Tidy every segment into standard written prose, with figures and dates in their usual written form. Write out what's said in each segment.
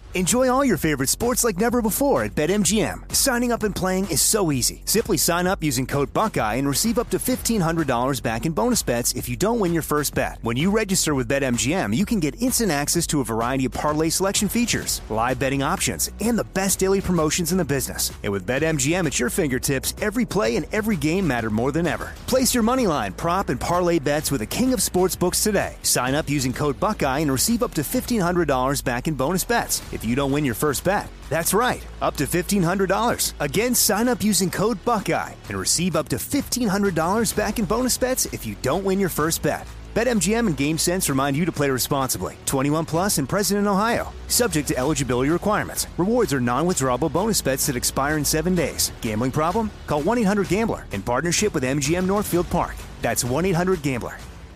Enjoy all your favorite sports like never before at BetMGM. Signing up and playing is so easy. Simply sign up using code Buckeye and receive up to $1,500 back in bonus bets if you don't win your first bet. When you register with BetMGM, you can get instant access to a variety of parlay selection features, live betting options, and the best daily promotions in the business. And with BetMGM at your fingertips, every play and every game matter more than ever. Place your moneyline, prop, and parlay bets with the king of sportsbooks today. Sign up using code Buckeye and receive up to $1,500 back in bonus bets if you don't win your first bet. That's right, up to $1,500. Again, sign up using code Buckeye and receive up to $1,500 back in bonus bets if you don't win your first bet. BetMGM and GameSense remind you to play responsibly. 21 plus and present in Ohio. Subject to eligibility requirements. Rewards are non-withdrawable bonus bets that expire in 7 days. Gambling problem? Call 1-800-GAMBLER in partnership with MGM Northfield Park. That's 1-800-GAMBLER.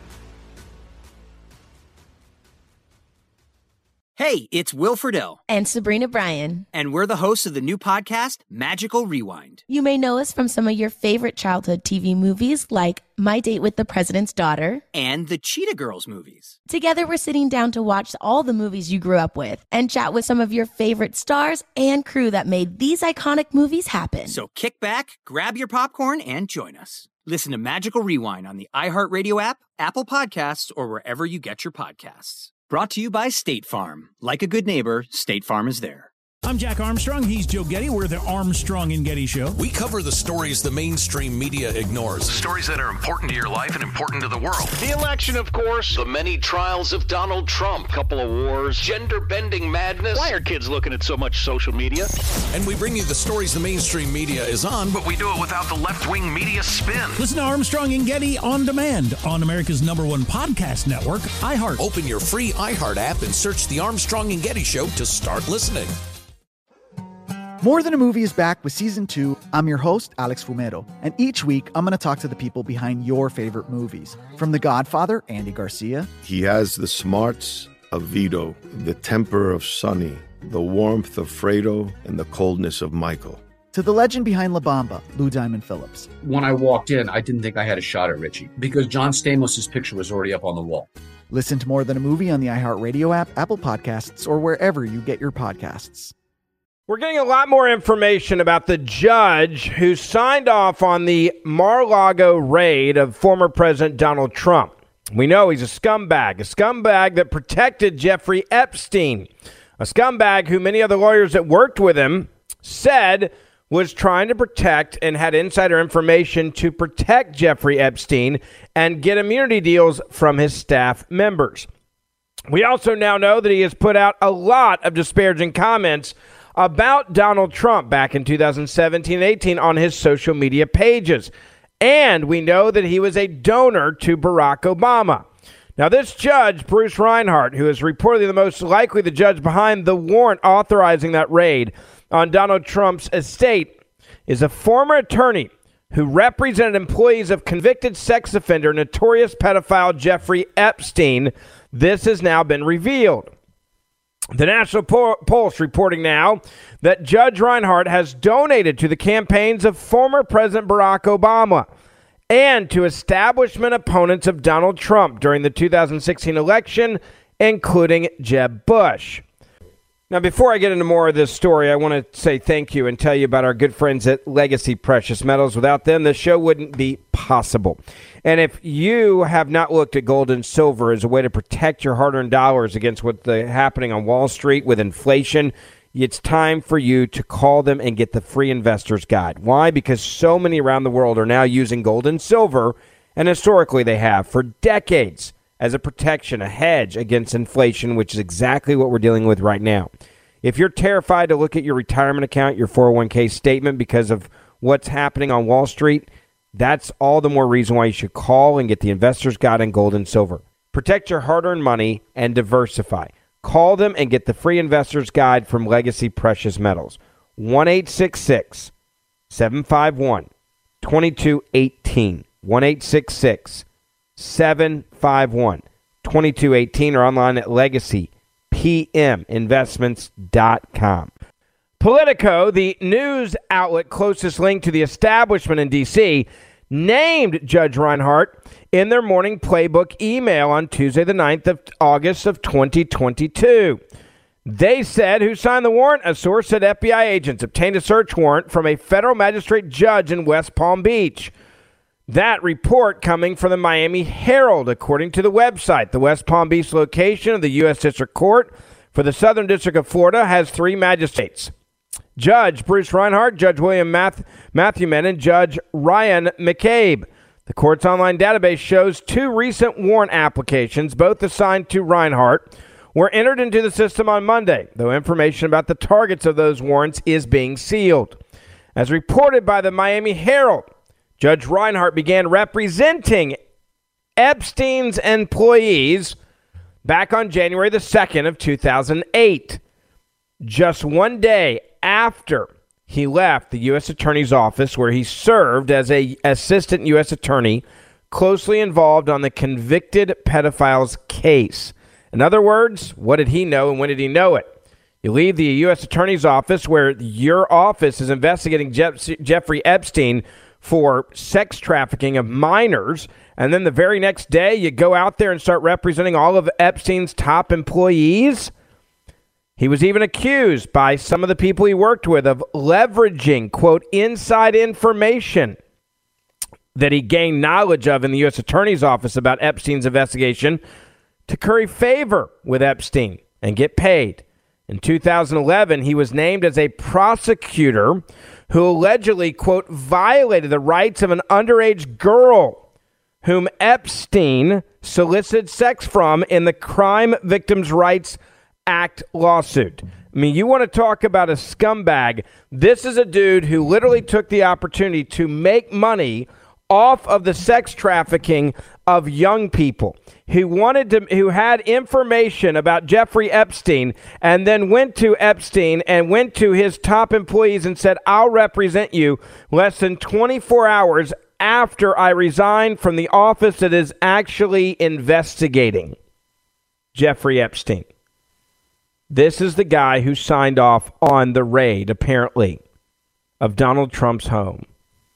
Hey, it's Will Friedle. And Sabrina Bryan. And we're the hosts of the new podcast, Magical Rewind. You may know us from some of your favorite childhood TV movies like My Date with the President's Daughter. And the Cheetah Girls movies. Together, we're sitting down to watch all the movies you grew up with and chat with some of your favorite stars and crew that made these iconic movies happen. So kick back, grab your popcorn, and join us. Listen to Magical Rewind on the iHeartRadio app, Apple Podcasts, or wherever you get your podcasts. Brought to you by State Farm. Like a good neighbor, State Farm is there. I'm Jack Armstrong. He's Joe Getty. We're the Armstrong and Getty Show. We cover the stories the mainstream media ignores. Stories that are important to your life and important to the world. The election, of course. The many trials of Donald Trump. Couple of wars. Gender-bending madness. Why are kids looking at so much social media? And we bring you the stories the mainstream media is on, but we do it without the left-wing media spin. Listen to Armstrong and Getty on demand on America's #1 podcast network, iHeart. Open your free iHeart app and search the Armstrong and Getty Show to start listening. More Than a Movie is back with Season 2. I'm your host, Alex Fumero, and each week I'm going to talk to the people behind your favorite movies. From The Godfather, Andy Garcia. He has the smarts of Vito, the temper of Sonny, the warmth of Fredo, and the coldness of Michael. To the legend behind La Bamba, Lou Diamond Phillips. When I walked in, I didn't think I had a shot at Richie because John Stamos' picture was already up on the wall. Listen to More Than a Movie on the iHeartRadio app, Apple Podcasts, or wherever you get your podcasts. We're getting a lot more information about the judge who signed off on the Mar-a-Lago raid of former President Donald Trump. We know he's a scumbag that protected Jeffrey Epstein, a scumbag who many other lawyers that worked with him said was trying to protect and had insider information to protect Jeffrey Epstein and get immunity deals from his staff members. We also now know that he has put out a lot of disparaging comments about Donald Trump back in 2017 and 18 on his social media pages. And we know that he was a donor to Barack Obama. Now, this judge, Bruce Reinhart, who is reportedly the most likely the judge behind the warrant authorizing that raid on Donald Trump's estate, is a former attorney who represented employees of convicted sex offender, notorious pedophile Jeffrey Epstein. This has now been revealed. The National Post reporting now that Judge Reinhart has donated to the campaigns of former President Barack Obama and to establishment opponents of Donald Trump during the 2016 election, including Jeb Bush. Now, before I get into more of this story, I want to say thank you and tell you about our good friends at Legacy Precious Metals. Without them, the show wouldn't be possible. And if you have not looked at gold and silver as a way to protect your hard-earned dollars against what's happening on Wall Street with inflation, it's time for you to call them and get the free investor's guide. Why? Because so many around the world are now using gold and silver, and historically they have for decades, as a protection, a hedge against inflation, which is exactly what we're dealing with right now. If you're terrified to look at your retirement account, your 401k statement because of what's happening on Wall Street, that's all the more reason why you should call and get the investor's guide on gold and silver. Protect your hard-earned money and diversify. Call them and get the free investor's guide from Legacy Precious Metals. 1-866-751-2218. 1-866-751-2218 or online at legacypminvestments.com. Politico, the news outlet closest link to the establishment in D.C., named Judge Reinhart in their morning playbook email on Tuesday, the 9th of August of 2022. They said who signed the warrant? A source said FBI agents obtained a search warrant from a federal magistrate judge in West Palm Beach. That report coming from the Miami Herald, according to the website. The West Palm Beach location of the U.S. District Court for the Southern District of Florida has 3 magistrates. Judge Bruce Reinhardt, Judge William Matthewman, and Judge Ryan McCabe. The court's online database shows 2 recent warrant applications, both assigned to Reinhardt, were entered into the system on Monday, though information about the targets of those warrants is being sealed. As reported by the Miami Herald, Judge Reinhardt began representing Epstein's employees back on January the 2nd of 2008, just one day after he left the U.S. Attorney's Office, where he served as an assistant U.S. attorney closely involved on the convicted pedophile's case. In other words, what did he know and when did he know it? You leave the U.S. Attorney's Office, where your office is investigating Jeffrey Epstein for sex trafficking of minors, and then the very next day you go out there and start representing all of Epstein's top employees? He was even accused by some of the people he worked with of leveraging, quote, inside information that he gained knowledge of in the U.S. Attorney's Office about Epstein's investigation to curry favor with Epstein and get paid. In 2011, he was named as a prosecutor who allegedly, quote, violated the rights of an underage girl whom Epstein solicited sex from in the Crime Victims' Rights Act lawsuit. I mean, you want to talk about a scumbag. This is a dude who literally took the opportunity to make money off of the sex trafficking of young people. Who had information about Jeffrey Epstein, and then went to Epstein and went to his top employees and said, I'll represent you less than 24 hours after I resign from the office that is actually investigating Jeffrey Epstein. This is the guy who signed off on the raid, apparently, of Donald Trump's home.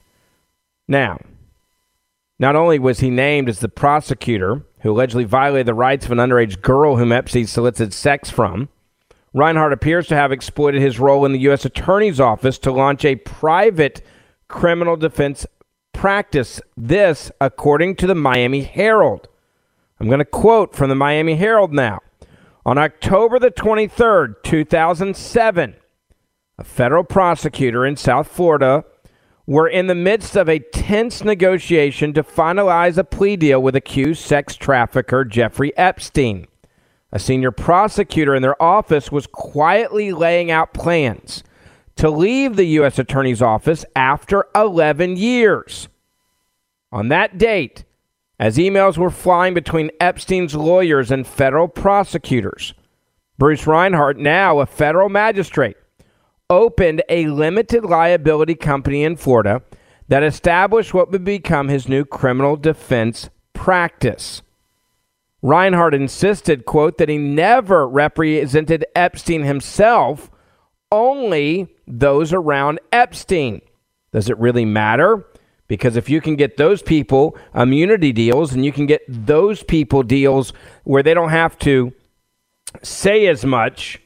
Now, not only was he named as the prosecutor who allegedly violated the rights of an underage girl whom Epstein solicited sex from, Reinhardt appears to have exploited his role in the U.S. Attorney's Office to launch a private criminal defense practice. This, according to the Miami Herald. I'm going to quote from the Miami Herald now. On October the 23rd, 2007, a federal prosecutor in South Florida were in the midst of a tense negotiation to finalize a plea deal with accused sex trafficker Jeffrey Epstein. A senior prosecutor in their office was quietly laying out plans to leave the U.S. Attorney's Office after 11 years. On that date, as emails were flying between Epstein's lawyers and federal prosecutors, Bruce Reinhardt, now a federal magistrate, opened a limited liability company in Florida that established what would become his new criminal defense practice. Reinhardt insisted, quote, that he never represented Epstein himself, only those around Epstein. Does it really matter? Because if you can get those people immunity deals and you can get those people deals where they don't have to say as much,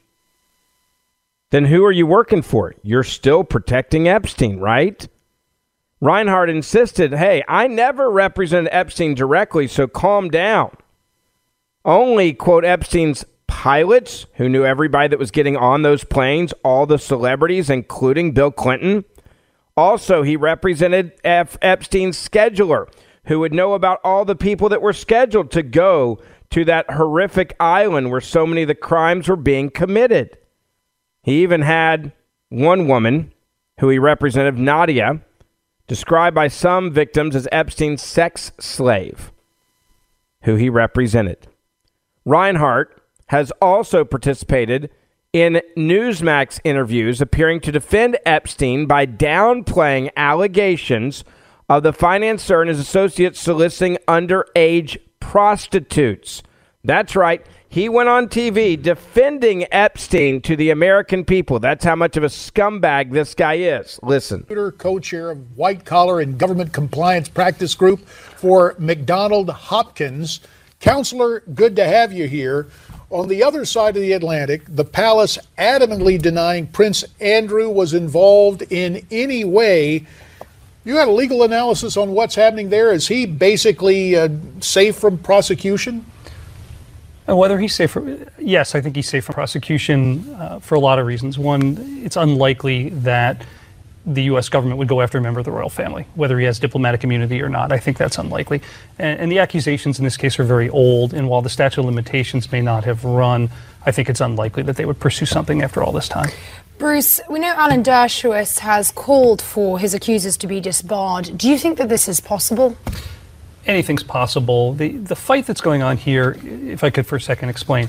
then who are you working for? You're still protecting Epstein, right? Reinhardt insisted, hey, I never represented Epstein directly, so calm down. Only, quote, Epstein's pilots, who knew everybody that was getting on those planes, all the celebrities, including Bill Clinton. Also, he represented Epstein's scheduler, who would know about all the people that were scheduled to go to that horrific island where so many of the crimes were being committed. He even had one woman who he represented, Nadia, described by some victims as Epstein's sex slave, who he represented. Reinhardt has also participated in Newsmax interviews, appearing to defend Epstein by downplaying allegations of the financier and his associates soliciting underage prostitutes. That's right. He went on TV defending Epstein to the American people. That's how much of a scumbag this guy is. Listen. Co-chair of White Collar and Government Compliance Practice Group for McDonald Hopkins. Counselor, good to have you here. On the other side of the Atlantic, the palace adamantly denying Prince Andrew was involved in any way. You had a legal analysis on what's happening there. Is he basically safe from prosecution? And whether he's safe from, yes, I think he's safe from prosecution for a lot of reasons. One, it's unlikely that the U.S. government would go after a member of the royal family, whether he has diplomatic immunity or not. I think that's unlikely. And the accusations in this case are very old, and while the statute of limitations may not have run, I think it's unlikely that they would pursue something after all this time. Bruce, we know Alan Dershowitz has called for his accusers to be disbarred. Do you think that this is possible? Anything's possible. The fight that's going on here, if I could for a second explain,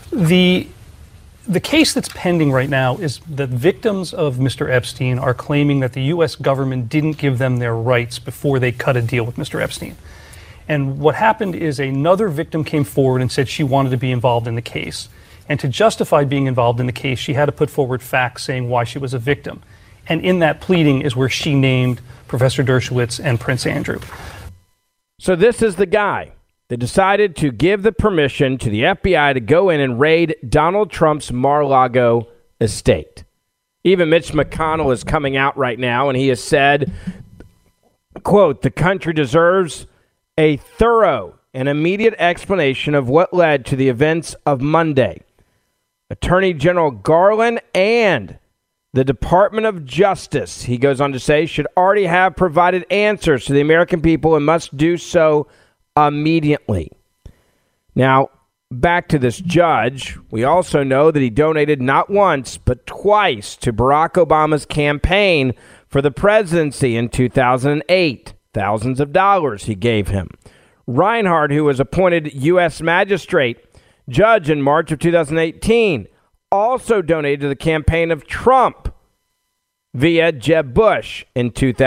the case that's pending right now is that victims of Mr. Epstein are claiming that the U.S. government didn't give them their rights before they cut a deal with Mr. Epstein. And what happened is another victim came forward and said she wanted to be involved in the case. And to justify being involved in the case, she had to put forward facts saying why she was a victim. And in that pleading is where she named Professor Dershowitz and Prince Andrew. So this is the guy that decided to give the permission to the FBI to go in and raid Donald Trump's Mar-a-Lago estate. Even Mitch McConnell is coming out right now, and he has said, quote, "The country deserves a thorough and immediate explanation of what led to the events of Monday. Attorney General Garland and the Department of Justice," he goes on to say, "should already have provided answers to the American people and must do so immediately." Now, back to this judge, we also know that he donated not once, but twice to Barack Obama's campaign for the presidency in 2008. Thousands of dollars he gave him. Reinhardt, who was appointed U.S. magistrate judge in March of 2018, also donated to the campaign of Trump via Jeb Bush in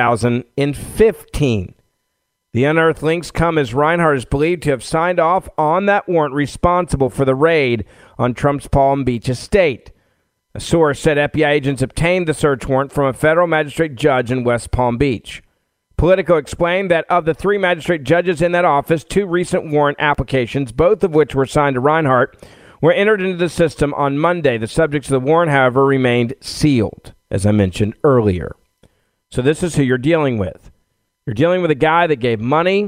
2015. The unearthed links come as Reinhardt is believed to have signed off on that warrant responsible for the raid on Trump's Palm Beach estate. A source said FBI agents obtained the search warrant from a federal magistrate judge in West Palm Beach. Politico explained that of the 3 magistrate judges in that office, 2 recent warrant applications, both of which were signed to Reinhardt, were entered into the system on Monday. The subjects of the warrant, however, remained sealed, as I mentioned earlier. So this is who you're dealing with. You're dealing with a guy that gave money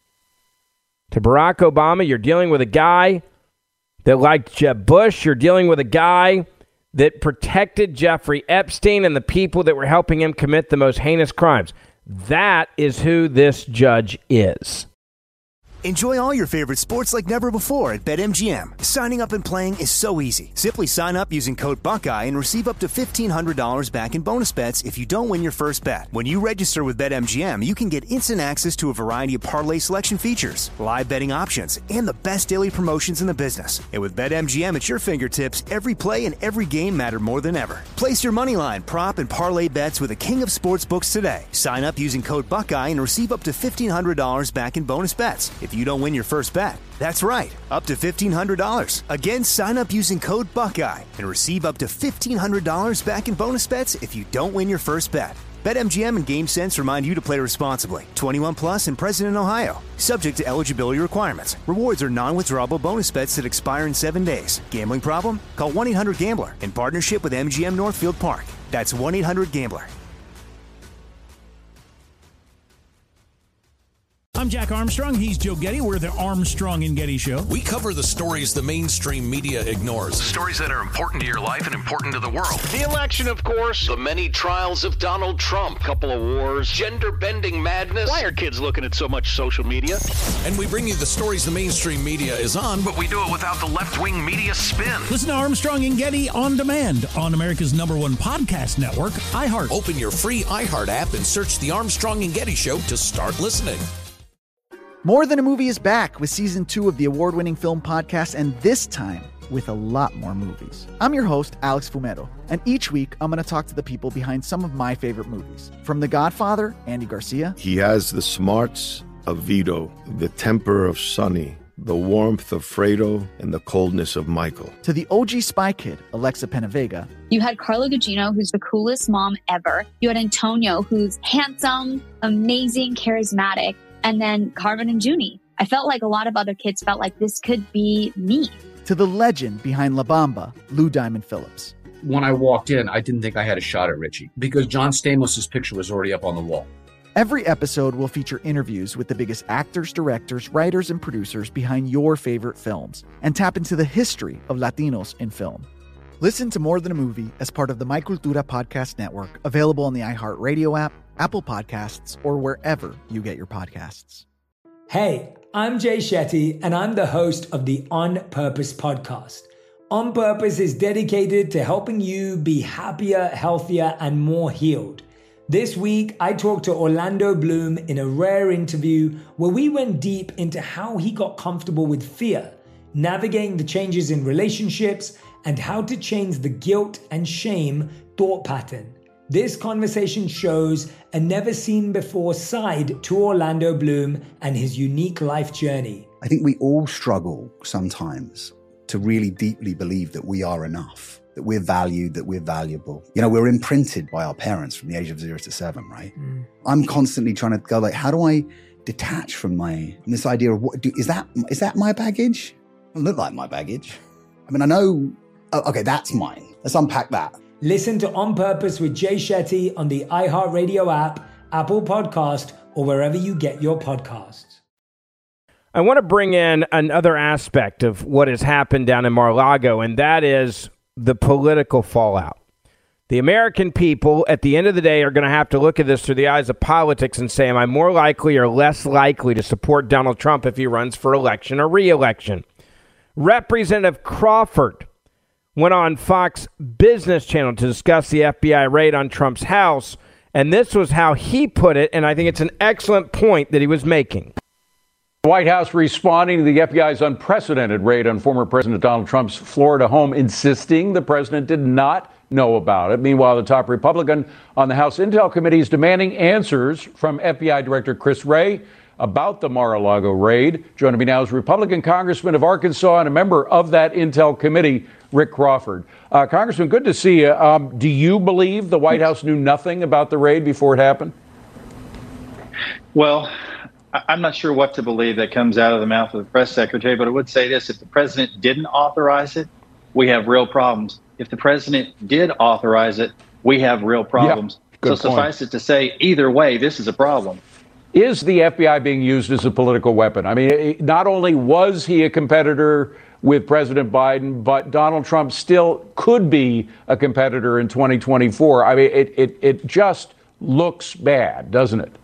to Barack Obama. You're dealing with a guy that liked Jeb Bush. You're dealing with a guy that protected Jeffrey Epstein and the people that were helping him commit the most heinous crimes. That is who this judge is. Enjoy all your favorite sports like never before at BetMGM. Signing up and playing is so easy. Simply sign up using code Buckeye and receive up to $1,500 back in bonus bets if you don't win your first bet. When you register with BetMGM, you can get instant access to a variety of parlay selection features, live betting options, and the best daily promotions in the business. And with BetMGM at your fingertips, every play and every game matter more than ever. Place your moneyline, prop, and parlay bets with the king of sportsbooks today. Sign up using code Buckeye and receive up to $1,500 back in bonus bets if you don't win your first bet. That's right, up to $1,500. Again, sign up using code Buckeye and receive up to $1,500 back in bonus bets if you don't win your first bet. BetMGM and GameSense remind you to play responsibly. 21 plus and present in Ohio. Subject to eligibility requirements. Rewards are non-withdrawable bonus bets that expire in 7 days. Gambling problem? Call 1-800-GAMBLER in partnership with MGM Northfield Park. That's 1-800-GAMBLER. I'm Jack Armstrong. He's Joe Getty. We're the Armstrong and Getty Show. We cover the stories the mainstream media ignores. Stories that are important to your life and important to the world. The election, of course. The many trials of Donald Trump. Couple of wars. Gender-bending madness. Why are kids looking at so much social media? And we bring you the stories the mainstream media is on, But we do it without the left-wing media spin. Listen to Armstrong and Getty on demand on America's #1 podcast network, iHeart. Open your free iHeart app and search The Armstrong and Getty Show to start listening. More Than a Movie is back with season 2 of the award-winning film podcast, and this time with a lot more movies. I'm your host, Alex Fumero, and each week I'm going to talk to the people behind some of my favorite movies. From The Godfather, Andy Garcia. He has the smarts of Vito, the temper of Sonny, the warmth of Fredo, and the coldness of Michael. To the OG Spy Kid, Alexa Penavega. You had Carla Gugino, who's the coolest mom ever. You had Antonio, who's handsome, amazing, charismatic. And then Carmen and Junie. I felt like a lot of other kids felt like this could be me. To to the legend behind La Bamba, Lou Diamond Phillips. When I walked in, I didn't think I had a shot at Richie because John Stamos' picture was already up on the wall. Every episode will feature interviews with the biggest actors, directors, writers, and producers behind your favorite films and tap into the history of Latinos in film. Listen to More Than a Movie as part of the My Cultura podcast network, available on the iHeartRadio app, Apple Podcasts, or wherever you get your podcasts. Hey, I'm Jay Shetty, and I'm the host of the On Purpose podcast. On Purpose is dedicated to helping you be happier, healthier, and more healed. This week, I talked to Orlando Bloom in a rare interview where we went deep into how he got comfortable with fear, navigating the changes in relationships, and how to change the guilt and shame thought pattern. This conversation shows a never-seen-before side to Orlando Bloom and his unique life journey. I think we all struggle sometimes to really deeply believe that we are enough, that we're valued, that we're valuable. You know, we're imprinted by our parents from the age of 0 to 7, right? I'm constantly trying to go like, how do I detach from this idea of is that my baggage? It doesn't look like my baggage. I mean, I know, okay, that's mine. Let's unpack that. Listen to On Purpose with Jay Shetty on the iHeartRadio app, Apple Podcast, or wherever you get your podcasts. I want to bring in another aspect of what has happened down in Mar-a-Lago, and that is the political fallout. The American people, at the end of the day, are going to have to look at this through the eyes of politics and say, am I more likely or less likely to support Donald Trump if he runs for election or re-election? Representative Crawford went on Fox Business Channel to discuss the FBI raid on Trump's house, and this was how he put it, and I think it's an excellent point that he was making. The White House responding to the FBI's unprecedented raid on former President Donald Trump's Florida home, insisting the president did not know about it. Meanwhile, the top Republican on the House Intel Committee is demanding answers from FBI Director Chris Wray about the Mar-a-Lago raid. Joining me now is Republican Congressman of Arkansas and a member of that Intel Committee, Rick Crawford. Congressman, good to see you. Do you believe the White House knew nothing about the raid before it happened? Well, I'm not sure what to believe that comes out of the mouth of the press secretary, but I would say this. If the president didn't authorize it, we have real problems. If the president did authorize it, we have real problems. So suffice it to say, either way, this is a problem. Is the FBI being used as a political weapon? I mean, not only was he a competitor with President Biden, but Donald Trump still could be a competitor in 2024. I mean, it just looks bad, doesn't it?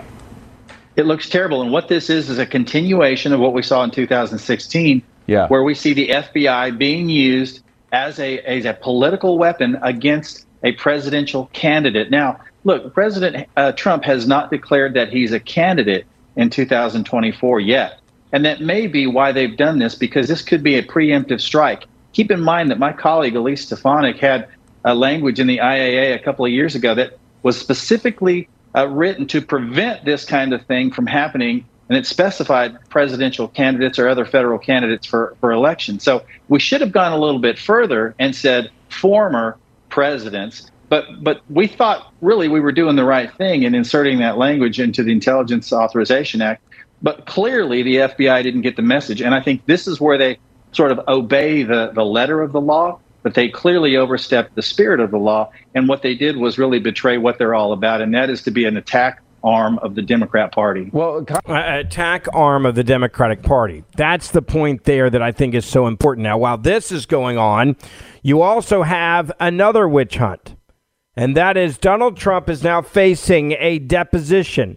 It looks terrible. And what this is a continuation of what we saw in 2016, where we see the FBI being used as a political weapon against a presidential candidate. Now, look, President Trump has not declared that he's a candidate in 2024 yet. And that may be why they've done this, because this could be a preemptive strike. Keep in mind that my colleague, Elise Stefanik, had a language in the IAA a couple of years ago that was specifically written to prevent this kind of thing from happening, and it specified presidential candidates or other federal candidates for election. So we should have gone a little bit further and said former presidents, but we thought really we were doing the right thing in inserting that language into the Intelligence Authorization Act. But clearly the FBI didn't get the message, and I think this is where they sort of obey the letter of the law, but they clearly overstepped the spirit of the law. And what they did was really betray what they're all about, and that is to be an attack arm of the Democrat Party. Well, attack arm of the Democratic Party. That's the point there that I think is so important. Now, while this is going on, you also have another witch hunt, and that is Donald Trump is now facing a deposition.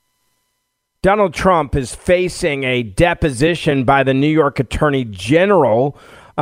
Donald Trump is facing a deposition by the New York Attorney General,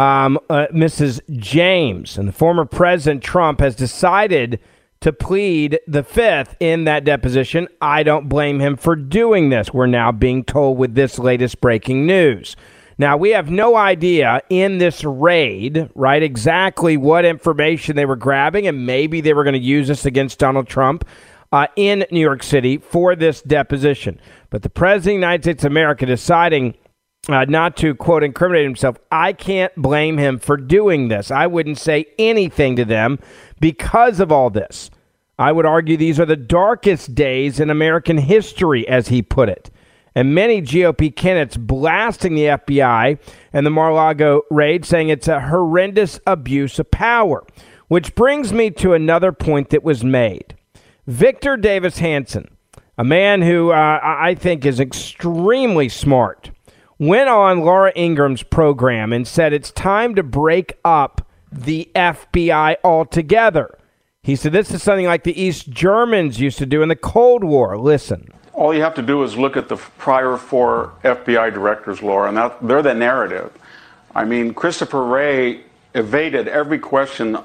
Mrs. James, and the former President Trump has decided to plead the fifth in that deposition. I don't blame him for doing this. We're now being told with this latest breaking news. Now, we have no idea in this raid, right, exactly what information they were grabbing, and maybe they were going to use this against Donald Trump in New York City for this deposition. But the President of the United States of America deciding not to, quote, incriminate himself, I can't blame him for doing this. I wouldn't say anything to them because of all this. I would argue these are the darkest days in American history, as he put it. and many GOP candidates blasting the FBI and the Mar-a-Lago raid, saying it's a horrendous abuse of power. Which brings me to another point that was made. Victor Davis Hanson, a man who I think is extremely smart, went on Laura Ingraham's program and said it's time to break up the FBI altogether. He said this is something like the East Germans used to do in the Cold War. Listen. All you have to do is look at the prior 4 FBI directors, Laura, and they're the narrative. I mean, Christopher Wray evaded every question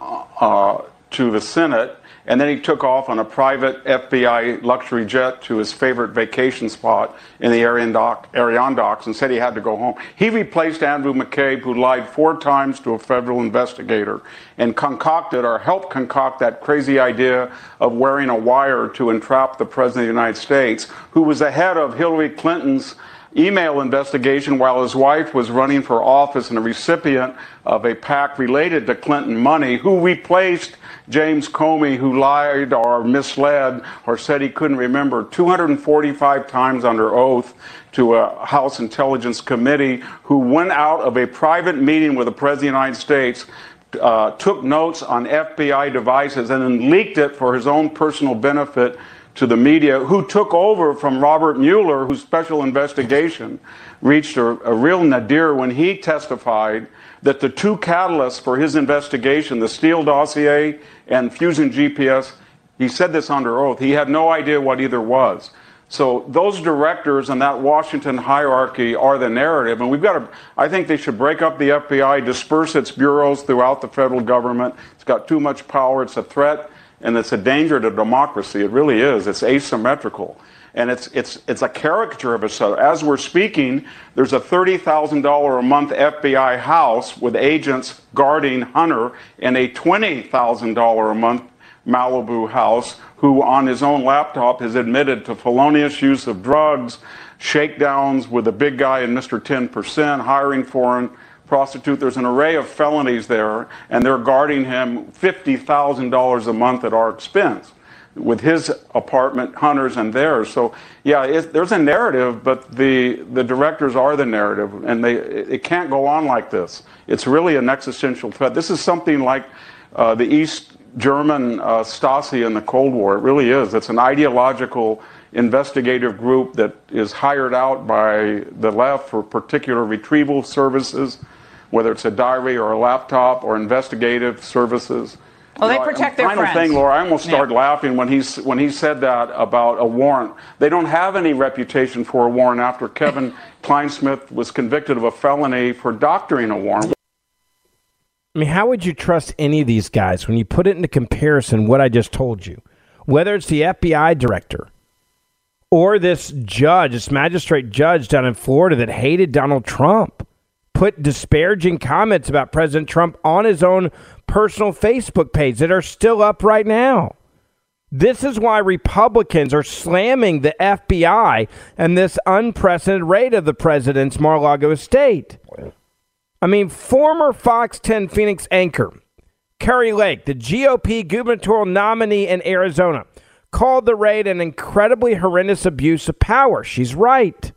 to the Senate, and then he took off on a private FBI luxury jet to his favorite vacation spot in the Adirondacks and said he had to go home. He replaced Andrew McCabe, who lied 4 times to a federal investigator and concocted or helped concoct that crazy idea of wearing a wire to entrap the President of the United States, who was the head of Hillary Clinton's email investigation while his wife was running for office and a recipient of a PAC related to Clinton money, who replaced James Comey, who lied or misled or said he couldn't remember 245 times under oath to a House Intelligence Committee, who went out of a private meeting with the President of the United States, took notes on FBI devices and then leaked it for his own personal benefit to the media, who took over from Robert Mueller, whose special investigation reached a real nadir when he testified that the 2 catalysts for his investigation, the Steele dossier and Fusion GPS, he said this under oath, he had no idea what either was. So those directors and that Washington hierarchy are the narrative, and I think they should break up the FBI, disperse its bureaus throughout the federal government. It's got too much power, it's a threat, and it's a danger to democracy. It really is. It's asymmetrical. And it's a caricature of it. So as we're speaking, there's a $30,000 a month FBI house with agents guarding Hunter and a $20,000 a month Malibu house who on his own laptop has admitted to felonious use of drugs, shakedowns with the big guy and Mr. 10%, hiring foreign prostitute. There's an array of felonies there, and they're guarding him $50,000 a month at our expense with his apartment, Hunter's, and theirs. So, yeah, there's a narrative, but the directors are the narrative, and it can't go on like this. It's really an existential threat. This is something like the East German Stasi in the Cold War. It really is. It's an ideological investigative group that is hired out by the left for particular retrieval services, whether it's a diary or a laptop or investigative services. Well, they protect their friends. Final thing, Laura, I almost started laughing when he said that about a warrant. They don't have any reputation for a warrant after Kevin Kleinsmith was convicted of a felony for doctoring a warrant. I mean, how would you trust any of these guys when you put it into comparison what I just told you? Whether it's the FBI director or this judge, this magistrate judge down in Florida that hated Donald Trump, put disparaging comments about President Trump on his own personal Facebook page that are still up right now. This is why Republicans are slamming the FBI and this unprecedented raid of the president's Mar-a-Lago estate. I mean, former Fox 10 Phoenix anchor Kari Lake, the GOP gubernatorial nominee in Arizona, called the raid an incredibly horrendous abuse of power. She's right.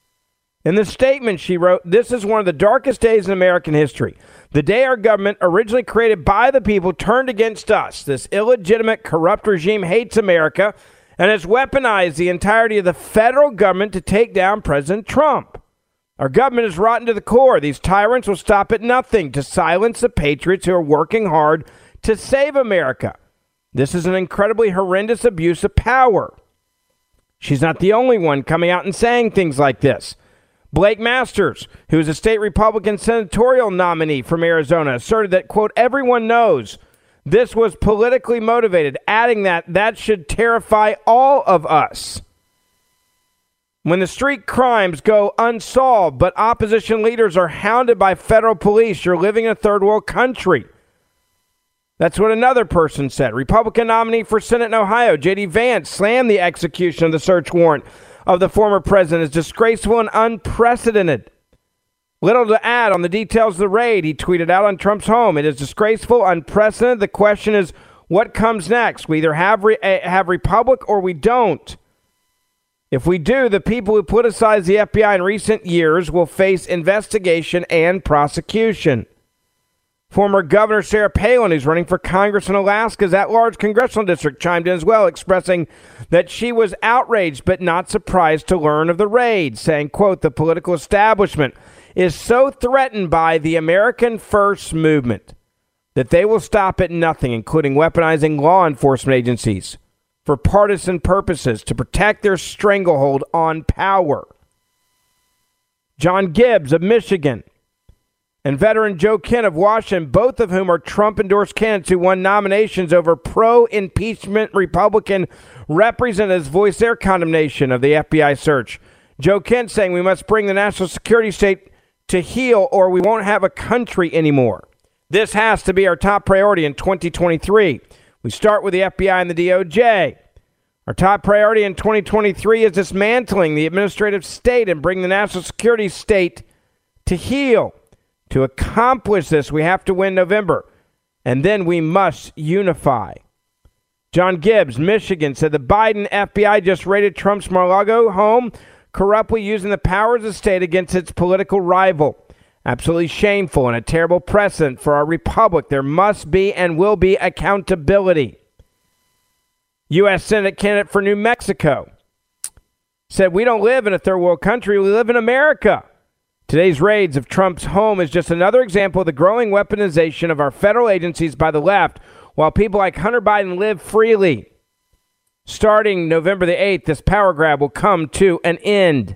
In the statement she wrote, "This is one of the darkest days in American history. The day our government, originally created by the people, turned against us. This illegitimate, corrupt regime hates America and has weaponized the entirety of the federal government to take down President Trump. Our government is rotten to the core. These tyrants will stop at nothing to silence the patriots who are working hard to save America. This is an incredibly horrendous abuse of power." She's not the only one coming out and saying things like this. Blake Masters, who is a state Republican senatorial nominee from Arizona, asserted that, quote, "Everyone knows this was politically motivated," adding that should terrify all of us. When the street crimes go unsolved, but opposition leaders are hounded by federal police, you're living in a third world country. That's what another person said. Republican nominee for Senate in Ohio, J.D. Vance, slammed the execution of the search warrant of the former president as disgraceful and unprecedented. Little to add on the details of the raid, he tweeted out on Trump's home. "It is disgraceful, unprecedented. The question is, what comes next? We either have Republic or we don't." If we do, the people who politicized the FBI in recent years will face investigation and prosecution. Former Governor Sarah Palin, who's running for Congress in Alaska's at-large congressional district, chimed in as well, expressing that she was outraged but not surprised to learn of the raid, saying, quote, the political establishment is so threatened by the American First movement that they will stop at nothing, including weaponizing law enforcement agencies for partisan purposes to protect their stranglehold on power. John Gibbs of Michigan and veteran Joe Kent of Washington, both of whom are Trump-endorsed candidates who won nominations over pro-impeachment Republican representatives, voiced their condemnation of the FBI search. Joe Kent saying we must bring the national security state to heel or we won't have a country anymore. This has to be our top priority in 2023. We start with the FBI and the DOJ. Our top priority in 2023 is dismantling the administrative state and bringing the national security state to heel. To accomplish this, we have to win November, and then we must unify. John Gibbs, Michigan, said the Biden FBI just raided Trump's Mar-a-Lago home, corruptly using the powers of the state against its political rival. Absolutely shameful and a terrible precedent for our republic. There must be and will be accountability. U.S. Senate candidate for New Mexico said, we don't live in a third world country, we live in America. Today's raids of Trump's home is just another example of the growing weaponization of our federal agencies by the left, while people like Hunter Biden live freely. Starting November the 8th, this power grab will come to an end.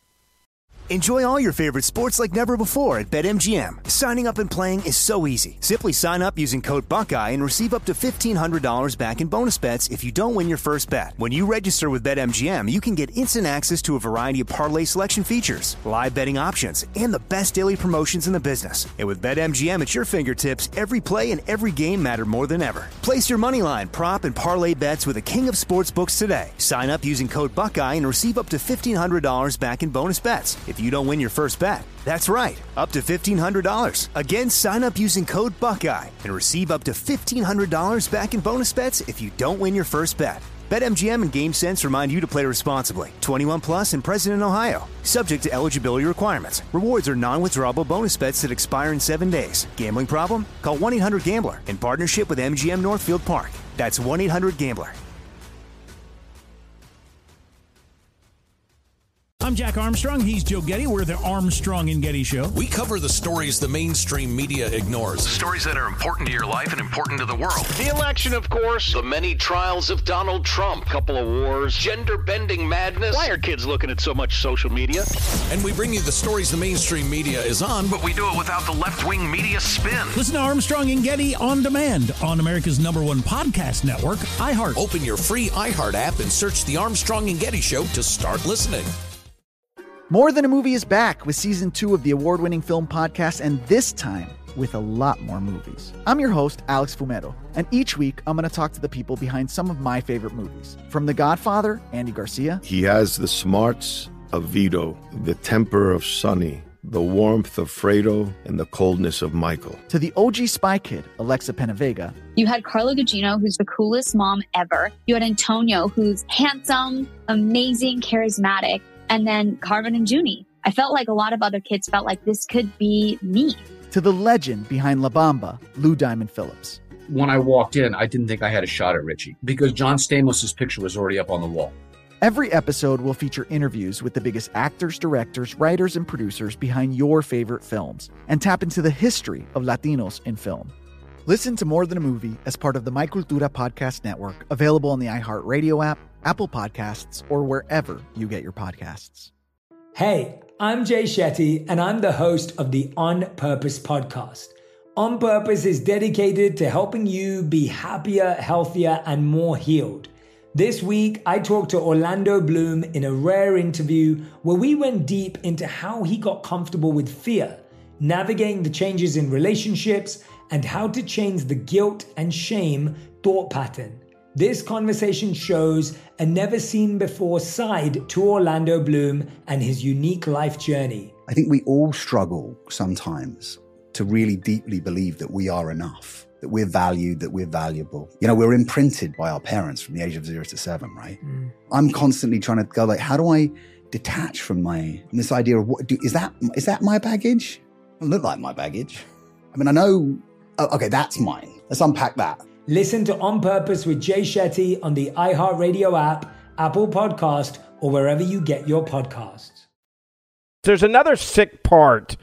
Enjoy all your favorite sports like never before at BetMGM. Signing up and playing is so easy. Simply sign up using code Buckeye and receive up to $1,500 back in bonus bets if you don't win your first bet. When you register with BetMGM, you can get instant access to a variety of parlay selection features, live betting options, and the best daily promotions in the business. And with BetMGM at your fingertips, every play and every game matter more than ever. Place your moneyline, prop, and parlay bets with the king of sportsbooks today. Sign up using code Buckeye and receive up to $1,500 back in bonus bets if you don't win your first bet. That's right, up to $1,500. Again, sign up using code Buckeye and receive up to $1,500 back in bonus bets if you don't win your first bet. BetMGM and GameSense remind you to play responsibly. 21 plus and present in Ohio. Subject to eligibility requirements. Rewards are non-withdrawable bonus bets that expire in 7 days. Gambling problem? Call 1-800-GAMBLER in partnership with MGM Northfield Park. That's 1-800-GAMBLER. I'm Jack Armstrong. He's Joe Getty. We're the Armstrong and Getty Show. We cover the stories the mainstream media ignores. Stories that are important to your life and important to the world. The election, of course. The many trials of Donald Trump. Couple of wars. Gender-bending madness. Why are kids looking at so much social media? And we bring you the stories the mainstream media is on, but we do it without the left-wing media spin. Listen to Armstrong and Getty on demand on America's #1 podcast network, iHeart. Open your free iHeart app and search the Armstrong and Getty Show to start listening. More Than a Movie is back with season 2 of the award-winning film podcast, and this time with a lot more movies. I'm your host, Alex Fumero, and each week I'm going to talk to the people behind some of my favorite movies. From The Godfather, Andy Garcia. He has the smarts of Vito, the temper of Sonny, the warmth of Fredo, and the coldness of Michael. To the OG Spy Kid, Alexa Penavega. You had Carla Gugino, who's the coolest mom ever. You had Antonio, who's handsome, amazing, charismatic. And then Carmen and Junie. I felt like a lot of other kids felt like this could be me. To the legend behind La Bamba, Lou Diamond Phillips. When I walked in, I didn't think I had a shot at Richie because John Stamos' picture was already up on the wall. Every episode will feature interviews with the biggest actors, directors, writers, and producers behind your favorite films and tap into the history of Latinos in film. Listen to More Than a Movie as part of the My Cultura podcast network, available on the iHeartRadio app, Apple Podcasts, or wherever you get your podcasts. Hey, I'm Jay Shetty, and I'm the host of the On Purpose podcast. On Purpose is dedicated to helping you be happier, healthier, and more healed. This week, I talked to Orlando Bloom in a rare interview where we went deep into how he got comfortable with fear, navigating the changes in relationships, and how to change the guilt and shame thought pattern. This conversation shows a never-seen-before side to Orlando Bloom and his unique life journey. I think we all struggle sometimes to really deeply believe that we are enough, that we're valued, that we're valuable. You know, we're imprinted by our parents from the age of 0 to 7, right? I'm constantly trying to go like, how do I detach from this idea of is that my baggage? It doesn't look like my baggage. I mean, I know, okay, that's mine. Let's unpack that. Listen to On Purpose with Jay Shetty on the iHeartRadio app, Apple Podcast, or wherever you get your podcasts. There's another sick part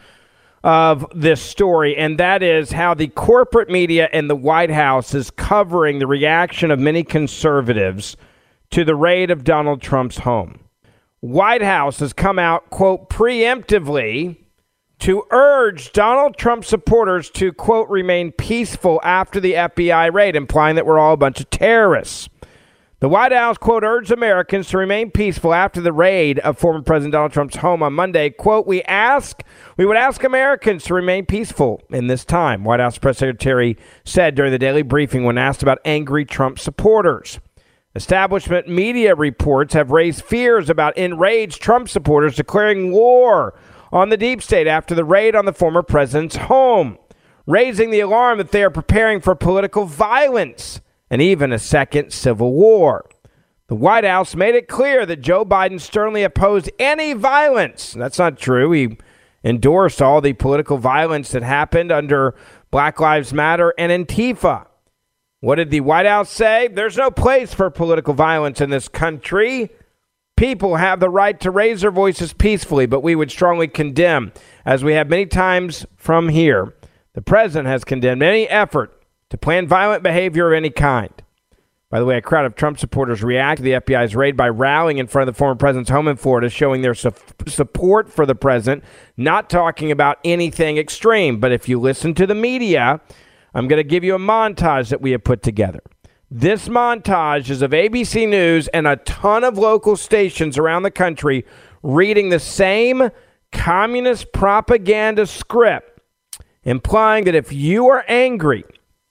of this story, and that is how the corporate media and the White House is covering the reaction of many conservatives to the raid of Donald Trump's home. White House has come out, quote, preemptively to urge Donald Trump supporters to, quote, remain peaceful after the FBI raid, implying that we're all a bunch of terrorists. The White House, quote, urged Americans to remain peaceful after the raid of former President Donald Trump's home on Monday. Quote, we would ask Americans to remain peaceful in this time, White House Press Secretary said during the daily briefing when asked about angry Trump supporters. Establishment media reports have raised fears about enraged Trump supporters declaring war on the deep state after the raid on the former president's home, raising the alarm that they are preparing for political violence and even a second civil war. The White House made it clear that Joe Biden sternly opposed any violence. That's not true. He endorsed all the political violence that happened under Black Lives Matter and Antifa. What did the White House say? There's no place for political violence in this country. People have the right to raise their voices peacefully, but we would strongly condemn, as we have many times from here, the president has condemned any effort to plan violent behavior of any kind. By the way, a crowd of Trump supporters reacted to the FBI's raid by rallying in front of the former president's home in Florida, showing their support for the president, not talking about anything extreme. But if you listen to the media, I'm going to give you a montage that we have put together. This montage is of ABC News and a ton of local stations around the country reading the same communist propaganda script, implying that if you are angry,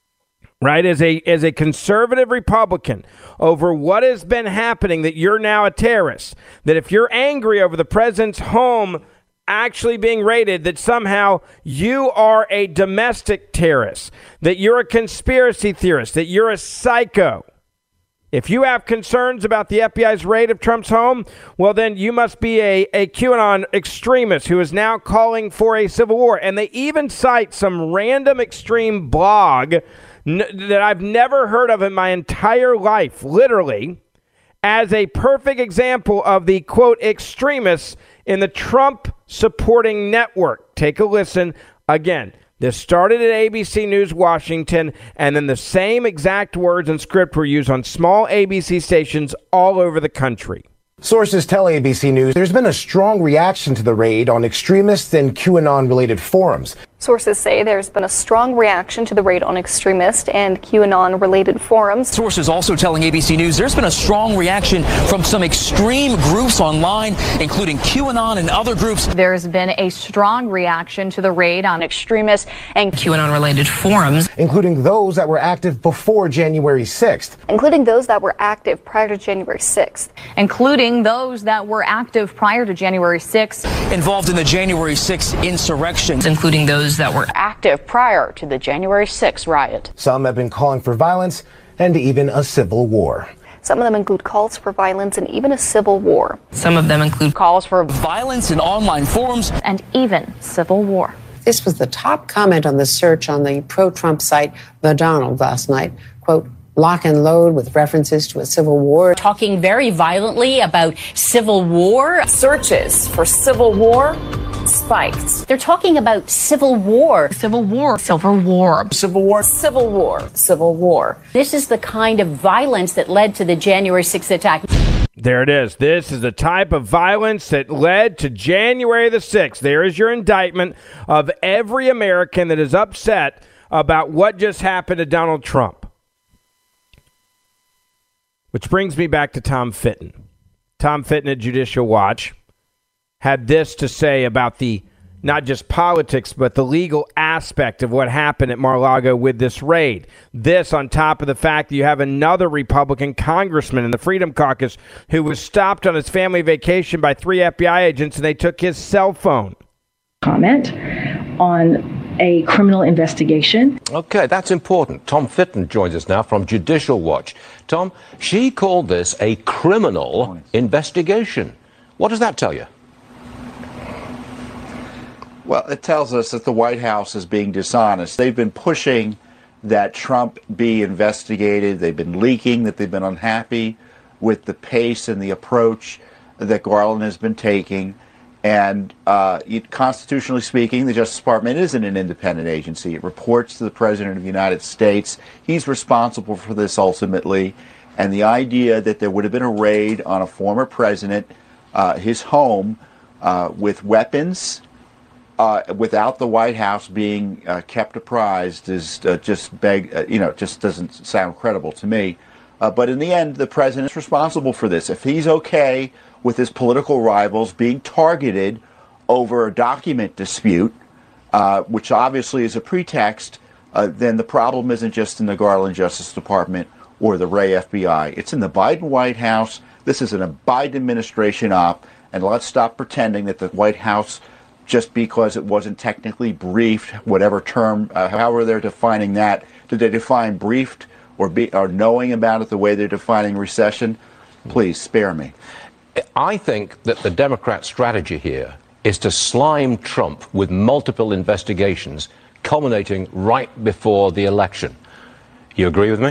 right, as a conservative Republican over what has been happening, that you're now a terrorist, that if you're angry over the president's home actually being raided, that somehow you are a domestic terrorist, that you're a conspiracy theorist, that you're a psycho. If you have concerns about the FBI's raid of Trump's home, well, then you must be a QAnon extremist who is now calling for a civil war. And they even cite some random extreme blog that I've never heard of in my entire life, literally, as a perfect example of the, quote, extremists in the Trump supporting network. Take a listen. Again, this started at ABC News Washington, and then the same exact words and script were used on small ABC stations all over the country. Sources tell ABC News there's been a strong reaction to the raid on extremist and QAnon-related forums. Sources say there's been a strong reaction to the raid on extremist and QAnon-related forums. Sources also telling ABC News there's been a strong reaction from some extreme groups online, including QAnon and other groups. There's been a strong reaction to the raid on extremist and QAnon-related forums, including those that were active before January 6th. Including those that were active prior to January 6th. Including those that were active prior to January 6th. Involved in the January 6th insurrection. Including those that were active prior to the January 6th riot. Some have been calling for violence and even a civil war. Some of them include calls for violence and even a civil war. Some of them include calls for violence in online forums and even civil war. This was the top comment on the search on the pro-Trump site The Donald last night. Quote, lock and load with references to a civil war. Talking very violently about civil war. Searches for civil war spiked. They're talking about civil war. Civil war. Civil war. Civil war. Civil war. Civil war. This is the kind of violence that led to the January 6th attack. There it is. This is the type of violence that led to January the 6th. There is your indictment of every American that is upset about what just happened to Donald Trump. Which brings me back to Tom Fitton. Tom Fitton at Judicial Watch had this to say about the, not just politics, but the legal aspect of what happened at Mar-a-Lago with this raid. This on top of the fact that you have another Republican congressman in the Freedom Caucus who was stopped on his family vacation by 3 FBI agents and they took his cell phone. Comment on a criminal investigation. Okay, that's important. Tom Fitton joins us now from Judicial Watch. Tom, she called this a criminal investigation. What does that tell you? Well, it tells us that the White House is being dishonest. They've been pushing that Trump be investigated. They've been leaking that they've been unhappy with the pace and the approach that Garland has been taking. And constitutionally speaking, the Justice Department isn't an independent agency. It reports to the President of the United States. He's responsible for this ultimately. And the idea that there would have been a raid on a former president, his home, with weapons, without the White House being kept apprised is just doesn't sound credible to me. But in the end, the president is responsible for this. If he's okay with his political rivals being targeted over a document dispute, which obviously is a pretext, then the problem isn't just in the Garland Justice Department or the Wray FBI. It's in the Biden White House. This is a Biden administration op, and let's stop pretending that the White House, just because it wasn't technically briefed, whatever term, however they're defining that, did they define briefed or knowing about it the way they're defining recession? Please spare me. I think that the Democrat strategy here is to slime Trump with multiple investigations culminating right before the election. You agree with me?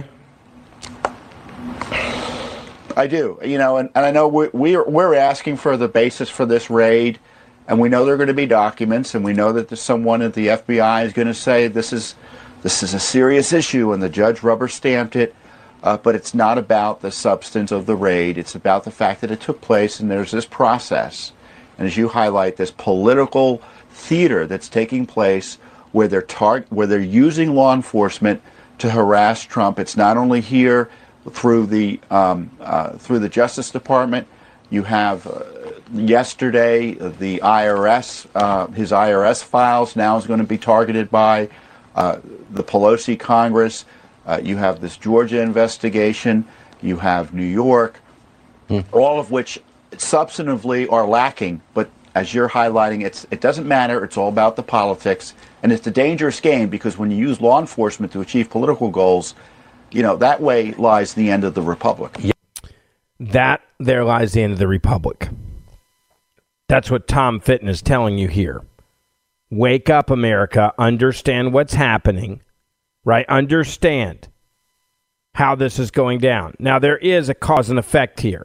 I do. And I know we're asking for the basis for this raid, and we know there are going to be documents, and we know that someone at the FBI is going to say this is a serious issue, and the judge rubber stamped it. But it's not about the substance of the raid. It's about the fact that it took place, and there's this process. And as you highlight, this political theater that's taking place where they're using law enforcement to harass Trump. It's not only here through the Justice Department. You have yesterday the IRS, his IRS files now is going to be targeted by the Pelosi Congress. You have this Georgia investigation. You have New York, all of which substantively are lacking. But as you're highlighting, it doesn't matter. It's all about the politics. And it's a dangerous game because when you use law enforcement to achieve political goals, that way lies the end of the republic. That there lies the end of the republic. That's what Tom Fitton is telling you here. Wake up, America. Understand what's happening. Right? Understand how this is going down. Now, there is a cause and effect here.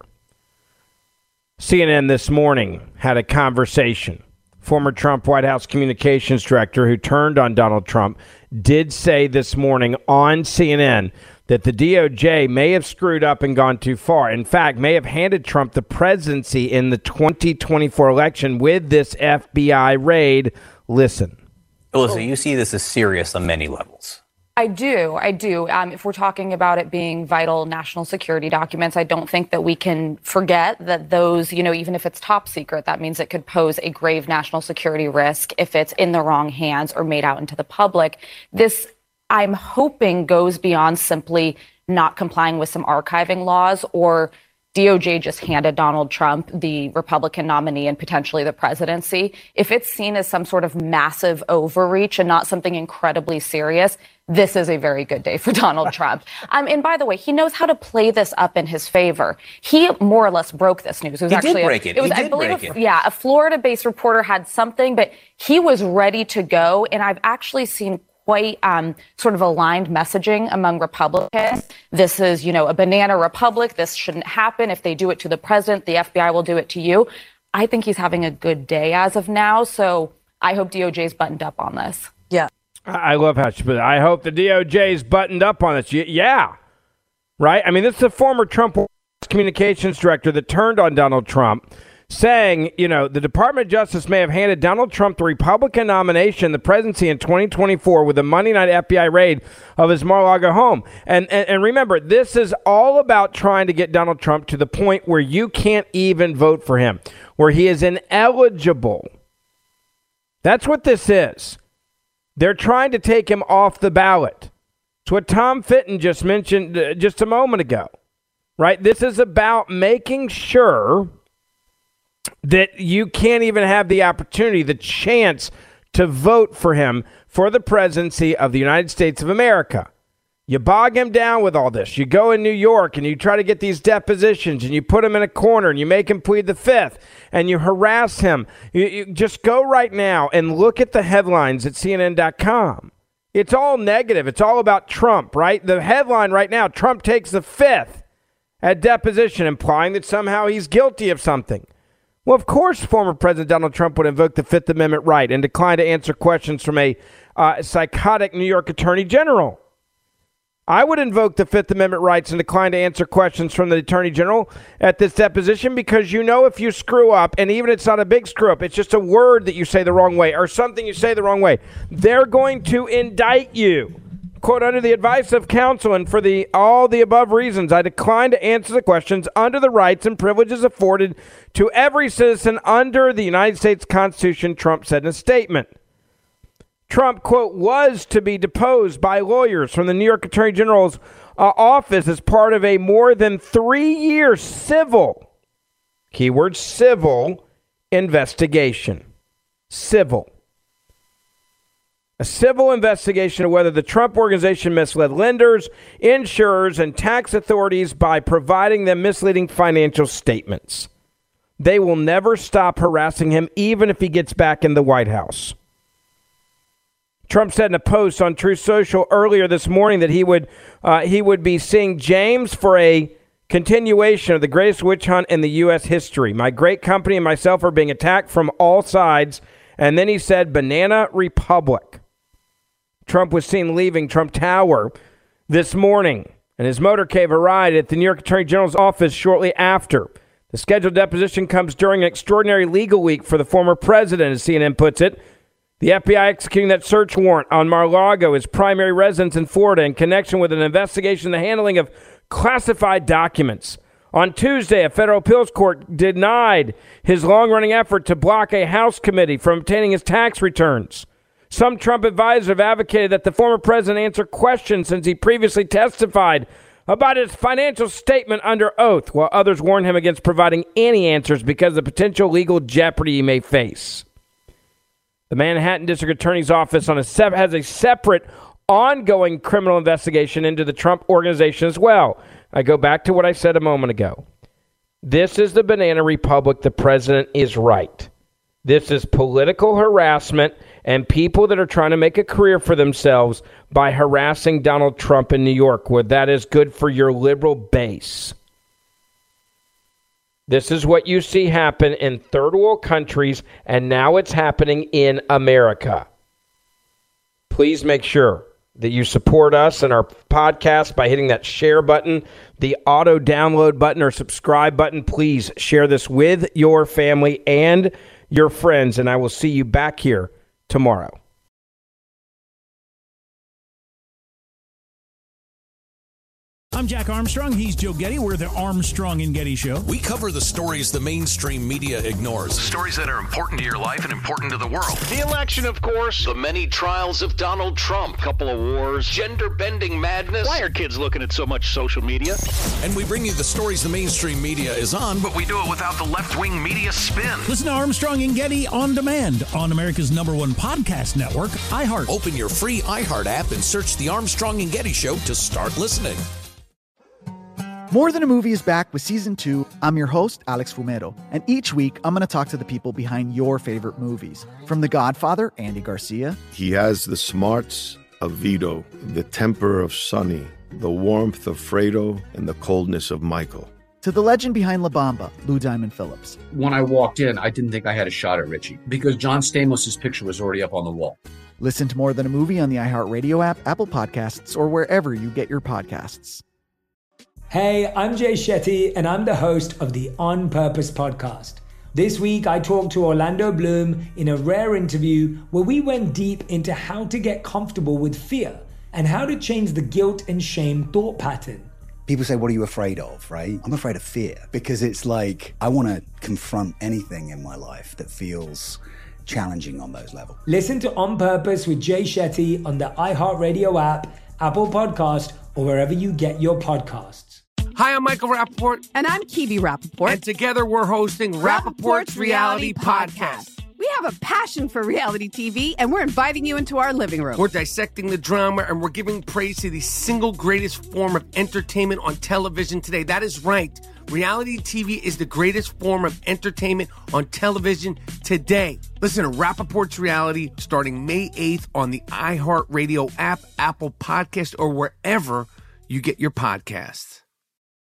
CNN this morning had a conversation. Former Trump White House communications director who turned on Donald Trump did say this morning on CNN that the DOJ may have screwed up and gone too far. In fact, may have handed Trump the presidency in the 2024 election with this FBI raid. Listen. Alyssa, you see this as serious on many levels. I do. If we're talking about it being vital national security documents, I don't think that we can forget that those, even if it's top secret, that means it could pose a grave national security risk if it's in the wrong hands or made out into the public. This, I'm hoping, goes beyond simply not complying with some archiving laws or DOJ just handed Donald Trump the Republican nominee and potentially the presidency. If it's seen as some sort of massive overreach and not something incredibly serious, this is a very good day for Donald Trump. And by the way, he knows how to play this up in his favor. He more or less broke this news. It was a Florida-based reporter had something, but he was ready to go. And I've actually seen quite sort of aligned messaging among Republicans. This is, a banana republic. This shouldn't happen. If they do it to the president, the FBI will do it to you. I think he's having a good day as of now. So I hope DOJ's buttoned up on this. Yeah. I love how she put it. I hope the DOJ's buttoned up on this. Yeah. Right? I mean, this is the former Trump communications director that turned on Donald Trump, saying, the Department of Justice may have handed Donald Trump the Republican nomination, the presidency in 2024 with a Monday night FBI raid of his Mar-a-Lago home. And remember, this is all about trying to get Donald Trump to the point where you can't even vote for him, where he is ineligible. That's what this is. They're trying to take him off the ballot. It's what Tom Fitton just mentioned just a moment ago, right? This is about making sure that you can't even have the opportunity, the chance to vote for him for the presidency of the United States of America. You bog him down with all this. You go in New York and you try to get these depositions and you put him in a corner and you make him plead the fifth and you harass him. You just go right now and look at the headlines at CNN.com. It's all negative. It's all about Trump, right? The headline right now, Trump takes the fifth at deposition, implying that somehow he's guilty of something. Well, of course, former President Donald Trump would invoke the Fifth Amendment right and decline to answer questions from a psychotic New York Attorney General. I would invoke the Fifth Amendment rights and decline to answer questions from the Attorney General at this deposition because you know if you screw up, and even it's not a big screw up, it's just a word that you say the wrong way or something you say the wrong way, they're going to indict you. Quote, under the advice of counsel and for all the above reasons, I decline to answer the questions under the rights and privileges afforded to every citizen under the United States Constitution, Trump said in a statement. Trump, quote, was to be deposed by lawyers from the New York Attorney General's office as part of a more than 3-year civil, keyword civil, investigation. Civil. A civil investigation of whether the Trump Organization misled lenders, insurers, and tax authorities by providing them misleading financial statements. They will never stop harassing him, even if he gets back in the White House. Trump said in a post on Truth Social earlier this morning that he would be seeing James for a continuation of the greatest witch hunt in the U.S. history. My great company and myself are being attacked from all sides. And then he said, Banana Republic. Trump was seen leaving Trump Tower this morning, and his motorcade arrived at the New York Attorney General's office shortly after. The scheduled deposition comes during an extraordinary legal week for the former president, as CNN puts it. The FBI executing that search warrant on Mar-a-Lago, his primary residence in Florida, in connection with an investigation into the handling of classified documents. On Tuesday, a federal appeals court denied his long-running effort to block a House committee from obtaining his tax returns. Some Trump advisors have advocated that the former president answer questions since he previously testified about his financial statement under oath, while others warn him against providing any answers because of the potential legal jeopardy he may face. The Manhattan District Attorney's Office has a separate ongoing criminal investigation into the Trump Organization as well. I go back to what I said a moment ago. This is the Banana Republic. The president is right. This is political harassment and people that are trying to make a career for themselves by harassing Donald Trump in New York, where that is good for your liberal base. This is what you see happen in third world countries, and now it's happening in America. Please make sure that you support us and our podcast by hitting that share button, the auto download button, or subscribe button. Please share this with your family and your friends, and I will see you back here tomorrow. I'm Jack Armstrong. He's Joe Getty. We're the Armstrong and Getty Show. We cover the stories the mainstream media ignores. Stories that are important to your life and important to the world. The election, of course. The many trials of Donald Trump. Couple of wars. Gender-bending madness. Why are kids looking at so much social media? And we bring you the stories the mainstream media is on, but we do it without the left-wing media spin. Listen to Armstrong and Getty on demand on America's #1 podcast network, iHeart. Open your free iHeart app and search The Armstrong and Getty Show to start listening. More Than a Movie is back with Season 2. I'm your host, Alex Fumero. And each week, I'm going to talk to the people behind your favorite movies. From The Godfather, Andy Garcia. He has the smarts of Vito, the temper of Sonny, the warmth of Fredo, and the coldness of Michael. To the legend behind La Bamba, Lou Diamond Phillips. When I walked in, I didn't think I had a shot at Richie because John Stamos' picture was already up on the wall. Listen to More Than a Movie on the iHeartRadio app, Apple Podcasts, or wherever you get your podcasts. Hey, I'm Jay Shetty, and I'm the host of the On Purpose podcast. This week, I talked to Orlando Bloom in a rare interview where we went deep into how to get comfortable with fear and how to change the guilt and shame thought pattern. People say, what are you afraid of, right? I'm afraid of fear because it's like I want to confront anything in my life that feels challenging on those levels. Listen to On Purpose with Jay Shetty on the iHeartRadio app, Apple Podcast, or wherever you get your podcasts. Hi, I'm Michael Rappaport. And I'm Kiwi Rappaport. And together we're hosting Rappaport's Reality Podcast. We have a passion for reality TV, and we're inviting you into our living room. We're dissecting the drama, and we're giving praise to the single greatest form of entertainment on television today. That is right. Reality TV is the greatest form of entertainment on television today. Listen to Rappaport's Reality starting May 8th on the iHeartRadio app, Apple Podcast, or wherever you get your podcasts.